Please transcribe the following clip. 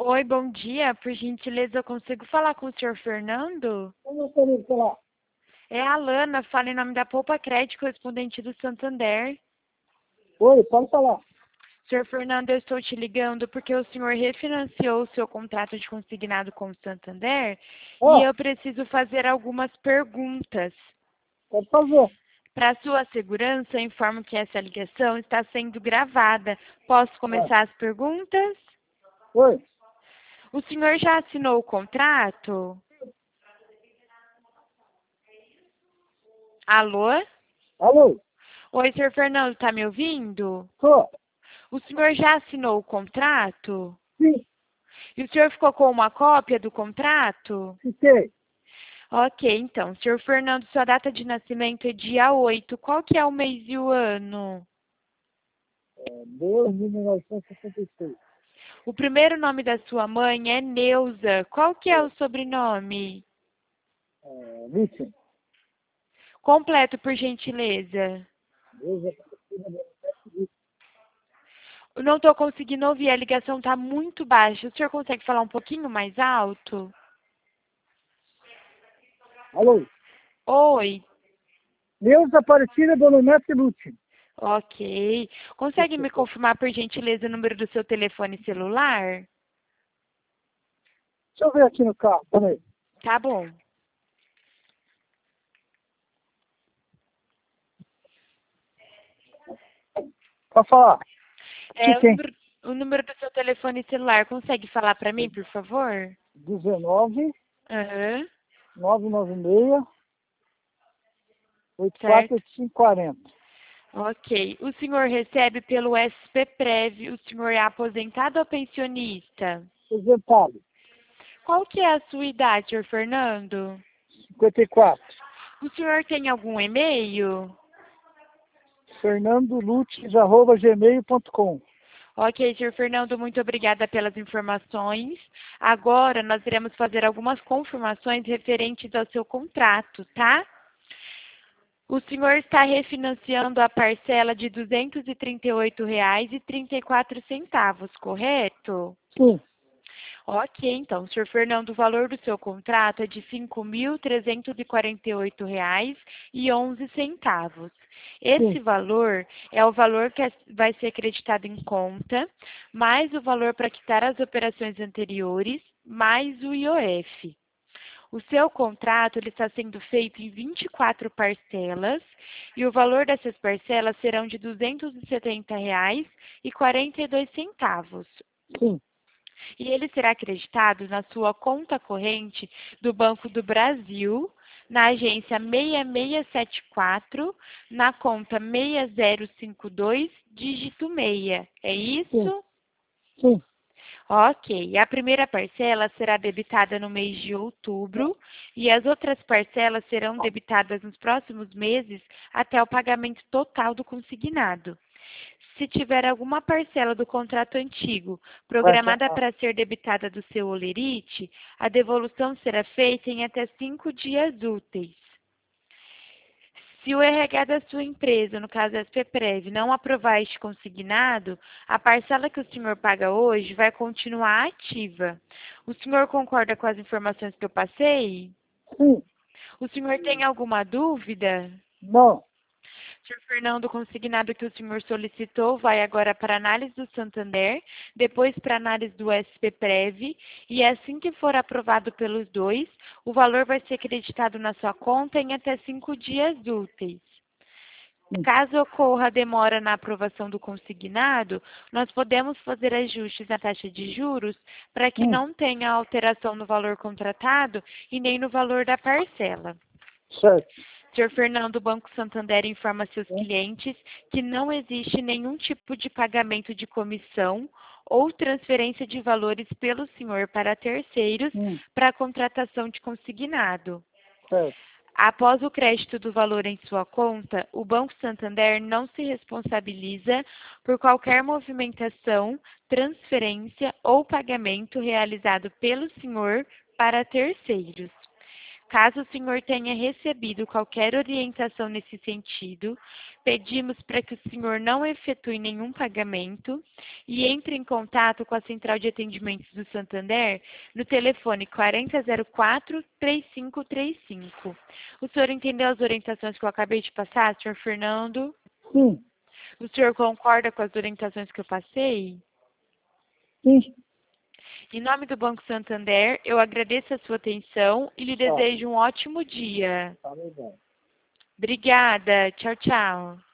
Oi, bom dia. Por gentileza, eu consigo falar com o senhor Fernando? Como eu poderia falar? É a Alana, fala em nome da Poupa Crédito, correspondente do Santander. Oi, pode falar. Senhor Fernando, eu estou te ligando porque o senhor refinanciou o seu contrato de consignado com o Santander e Ah, eu preciso fazer algumas perguntas. pode fazer. Para sua segurança, eu informo que essa ligação está sendo gravada. Posso Ah, começar as perguntas? oi, O senhor já assinou o contrato? Alô? alô, Oi, senhor Fernando, está me ouvindo? tô, O senhor já assinou o contrato? sim, E o senhor ficou com uma cópia do contrato? fiquei. Ok, então, senhor Fernando, sua data de nascimento é dia 8. Qual que é o mês e o ano? 12 de 1966. O primeiro nome da sua mãe é Neuza. Qual que é o sobrenome? Vítima. Completo, por gentileza. Deus é Eu não estou conseguindo ouvir, a ligação está muito baixa. O senhor consegue falar um pouquinho mais alto? Alô, Oi. Deus Aparecida Bonomete Lúcio. Ok. Consegue me confirmar, por gentileza, o número do seu telefone celular? Deixa eu ver aqui no carro, peraí. Tá bom. Pode falar. É, Sim. o número do seu telefone celular, consegue falar para mim, por favor? 19 Aham, 996 certo. 848540. Ok. O senhor recebe pelo SPPrev, o senhor é aposentado ou pensionista? Aposentado. Qual que é a sua idade, senhor Fernando? 54. O senhor tem algum e-mail? fernandolutes@gmail.com. Ok, senhor Fernando, muito obrigada pelas informações. Agora nós iremos fazer algumas confirmações referentes ao seu contrato, tá? O senhor está refinanciando a parcela de R$ 238,34, correto? Sim, Ok, então, senhor Fernando, o valor do seu contrato é de R$ 5.348,11. Esse sim, valor é o valor que vai ser acreditado em conta, mais o valor para quitar as operações anteriores, mais o IOF. O seu contrato ele está sendo feito em 24 parcelas e o valor dessas parcelas serão de R$ 270,42. sim, E ele será acreditado na sua conta corrente do Banco do Brasil, na agência 6674, na conta 6052, dígito 6. É sim, isso? sim. Ok. A primeira parcela será debitada no mês de outubro e as outras parcelas serão debitadas nos próximos meses até o pagamento total do consignado. Se tiver alguma parcela do contrato antigo Vai, programada para ser debitada do seu holerite, a devolução será feita em até 5 dias úteis. Se o RH da sua empresa, no caso a SPPrev, não aprovar este consignado, a parcela que o senhor paga hoje vai continuar ativa. O senhor concorda com as informações que eu passei? sim, O senhor tem alguma dúvida? não, Senhor Fernando, o consignado que o senhor solicitou vai agora para análise do Santander, depois para análise do SPPrev, e assim que for aprovado pelos dois, o valor vai ser creditado na sua conta em até 5 dias úteis. sim, Caso ocorra demora na aprovação do consignado, nós podemos fazer ajustes na taxa de juros para que sim, não tenha alteração no valor contratado e nem no valor da parcela. certo. Senhor Fernando, o Banco Santander informa seus Sim, clientes que não existe nenhum tipo de pagamento de comissão ou transferência de valores pelo senhor para terceiros sim, para a contratação de consignado. certo. Após o crédito do valor em sua conta, o Banco Santander não se responsabiliza por qualquer movimentação, transferência ou pagamento realizado pelo senhor para terceiros. Caso o senhor tenha recebido qualquer orientação nesse sentido, pedimos para que o senhor não efetue nenhum pagamento e entre em contato com a Central de Atendimentos do Santander no telefone 4004-3535. O senhor entendeu as orientações que eu acabei de passar, senhor Fernando? Sim. O senhor concorda com as orientações que eu passei? Sim. Em nome do Banco Santander, eu agradeço a sua atenção e lhe desejo um ótimo dia. Tá legal. Obrigada. Tchau, tchau.